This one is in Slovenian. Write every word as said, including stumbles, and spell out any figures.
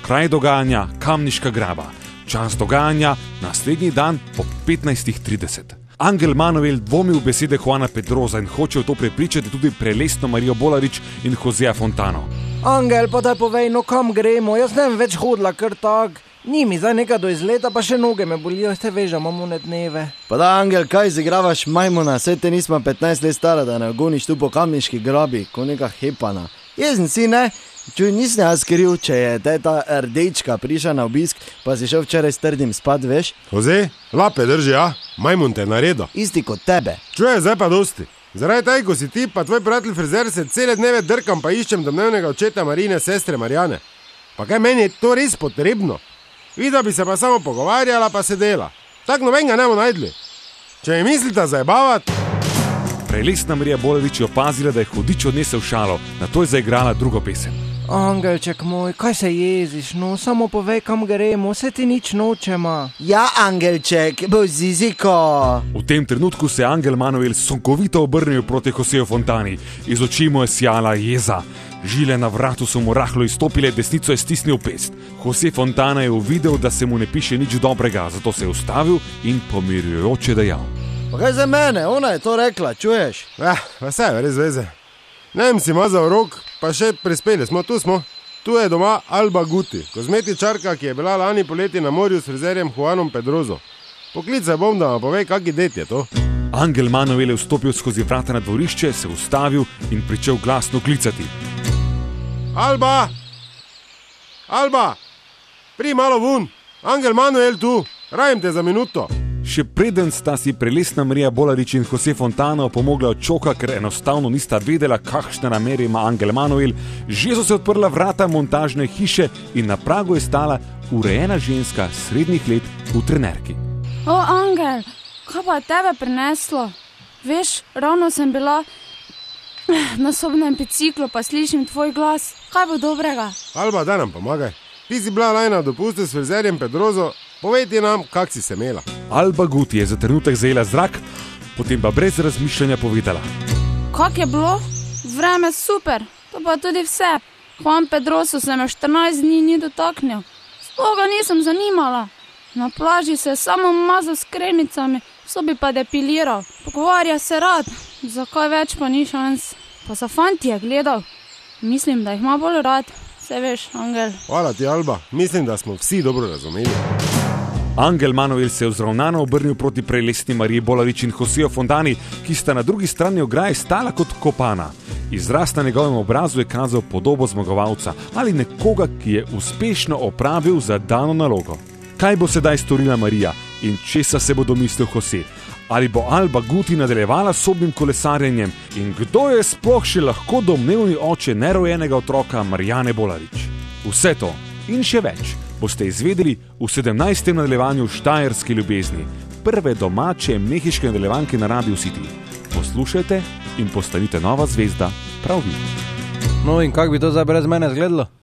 Kraj dogajanja Kamniška graba. Čas dogajanja naslednji dan po petnajstih trideset. Angel Manuel dvomi v besede Juana Pedroza in hoče v to prepričati tudi prelestno Marijo Bolarič in Joseja Fontano. Angel, pa daj povej, no kam gremo, jaz ne vem več hodila kar tak. Ni mi zdaj nekaj do izleta, pa še noge me bolijo, ste veža, imamo ne dneve. Pa da, Angel, kaj zigravaš majmuna, saj te nismo petnajst let stara, da ne goniš tu po Kamniški grabi, ko neka hepana. Jezen si, ne? Čuj, nisem jaz kriv, če je teta rdečka prišla na obisk, pa si šel včeraj s trdim spat, veš? Jose, lape drži, ja? Majmun te naredo. Isti kot tebe. Čuje, zdaj pa dosti. Zaradi taj, ko si ti, pa tvoj prijatelj frizer, se cele dneve drkam, pa iščem domnevnega očeta Marine, sestre Marjane. Pa kaj meni je to res potrebno? Vida bi se pa samo pogovarjala, pa sedela. Tak nobenga ne bomo najdli. Če mi mislite zajebavati... Prelestna Marija Bolarič je opazila, da je hudič odnesel šalo, nato je zaigrala drugo pesem. Angelček moj, kaj se jeziš, no, samo povej, kam gremo, vse ti nič nočema. Ja, Angelček, bo ziziko. V tem trenutku se je Angel Manuel sonkovito obrnil proti Joseju Fontani. Iz oči mu je sijala jeza. Žile na vratu so mu rahlo izstopile, desnico je stisnil pest. Jose Fontana je uvidel, da se mu ne piše nič dobrega, zato se je ustavil in pomirjujoče dejal. Pa kaj za mene, ona je to rekla, čuješ? Ja, pa saj, res veze. Ne vem si mazal rok, pa še prispeli smo, tu smo. Tu je doma Alba Guti, kozmetičarka, ki je bila lani poleti na morju s frizerjem Juanom Pedrozo. Poklical bom, da vam povej, kaki det je to. Angel Manuel je vstopil skozi vrata na dvorišče, se ustavil in pričel glasno klicati. Alba! Alba! Pri malo vun! Angel Manuel tu! Rajem te za minuto! Še preden sta si prelestna Marija Bolarič in Jose Fontana pomogla od čoka, ker enostavno nista vedela, kakšne namere ima Angel Manuel, že so se odprla vrata montažne hiše in na pragu je stala urejena ženska srednjih let v trenerki. O, Angel, kaj pa tebe prineslo? Veš, ravno sem bila na sobnem biciklu, pa slišim tvoj glas. Kaj bo dobrega? Alba, daj nam pomagaj. Ti si bila lani na dopustu s frizerjem Pedrozo, povejte nam, kak si se imela. Alba Guti je za trenutek zajela zrak, potem pa brez razmišljanja povedala. Kak je bilo? Vreme super, to pa tudi vse. Juan Pedrozo se me štirinajst dni ni dotaknil. Sploh ga nisem zanimala. Na plaži se je samo mazal s krenicami, so bi pa depiliral. Pogovarja se rad, zakaj več pa ni šans. Pa za fanti je gledal. Mislim, da jih ima bolj rad. Se veš, Angel. Hvala ti, Alba. Mislim, da smo vsi dobro razumeli. Angel Manuel se je vzravnano obrnil proti prelestni Mariji Bolarič in Joseju Fontani, ki sta na drugi strani ograje stala kot kopana. Izraz na njegovem obrazu je kazal podobo zmagovalca ali nekoga, ki je uspešno opravil zadano nalogo. Kaj bo sedaj storila Marija in česa se bo domislil Jose? Ali bo Alba Guti nadaljevala s sobnim kolesarjenjem in kdo je sploh še lahko domnevni oče nerojenega otroka Marjane Bolarič? Vse to in še več boste izvedeli v sedemnajstem nadaljevanju Štajerske ljubezni, prve domače mehiške nadaljevanke na Radiu City. Poslušajte in postanite nova zvezda prav vi. No in kako bi to zdaj brez mene izgledalo?